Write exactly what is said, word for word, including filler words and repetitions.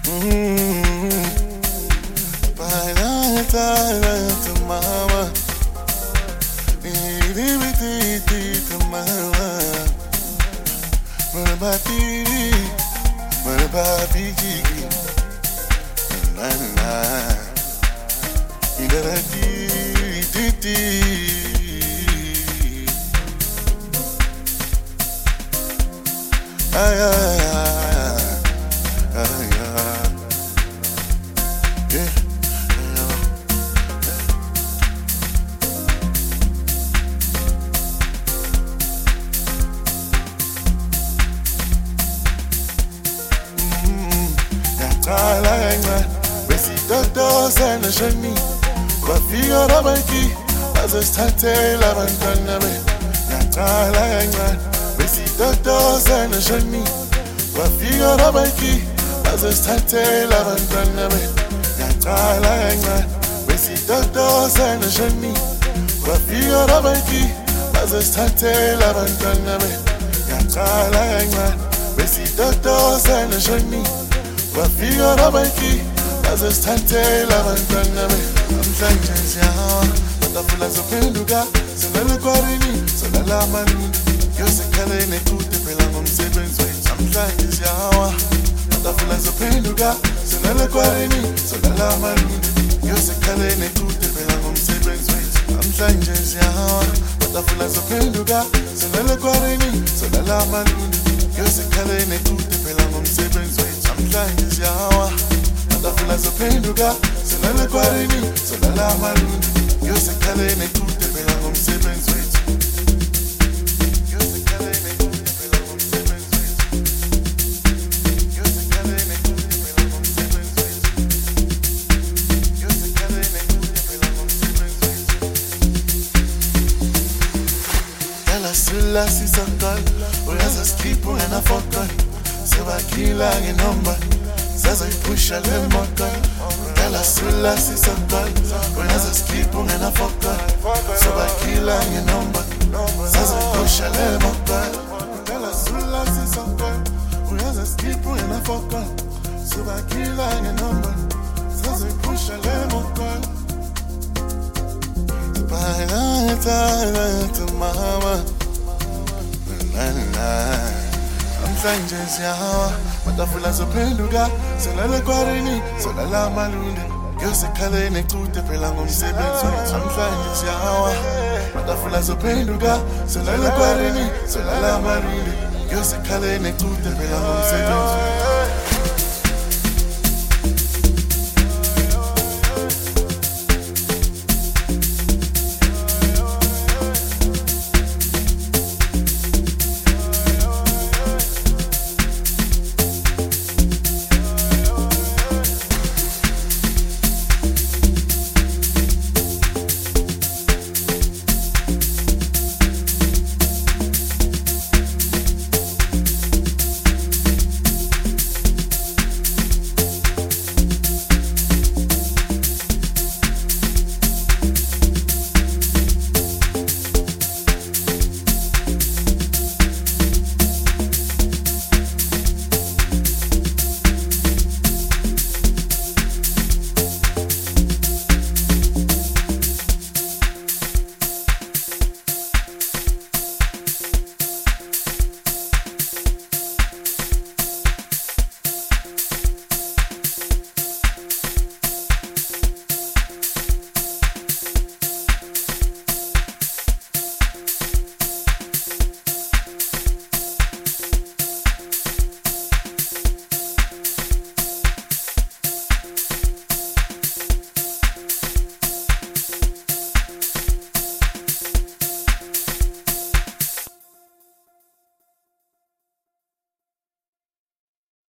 Mm-hmm. Baila tala tu mama, di di di di tu mama. What about di? What about di? Na na na. Ida di di di. Ay ay ay ay ay. Yeah. Yaqala besitoto sana shani bafika rabaki azosithathela abantwana be. Yaqala besitoto sana shani bafika rabaki azosithathela abantwana be. Yaqala besitoto sana shani bafika rabaki azosithathela abantwana be. Yaqala besitoto sana shani bafika rabaki azosithathela abantwana be. Namhlanje siyawa batafula zophenduka silale kwarini solala amalunga yosekhaleni ekude phela ngomsebenzi wethu. Namhlanje siyawa batafula zophenduka silale kwarini solala amalunga yosekhaleni ekude phela ngomsebenzi wethu. Namhlanje siyawa batafula zophenduka silale kwarini solala amalunga yosekhaleni ekude phela ngomsebenzi wethu. Namhlanje siyawa batafula zophenduka silale kwarini solala amalunga yosekhaleni ekude phela ngomsebenzi wethu. Yosekhaleni ekude phela ngomsebenzi wethu. Yosekhaleni ekude phela ngomsebenzi wethu. Yosekhaleni ekude phela ngomsebenzi wethu. Dala sila sisakal uyaza skippu ngenafokal sebakila ngenomba sazoyiphusha le moto. Dala sila sisakal uyaza skippu ngenafokal sebakila ngenomba sazoyiphusha le moto. Dala sila sisakal uyaza skippu ngenafokal sebakila ngenomba sazoyiphusha le moto. Baila tala tu mama, na na na. Namhlanje siyawa batafula zophenduka silale kwarini solala amalunga yosekhaleni ekude phela ngomsebenzi wethu. Namhlanje siyawa batafula zophenduka silale kwarini solala amalunga yosekhaleni ekude phela ngomsebenzi wethu.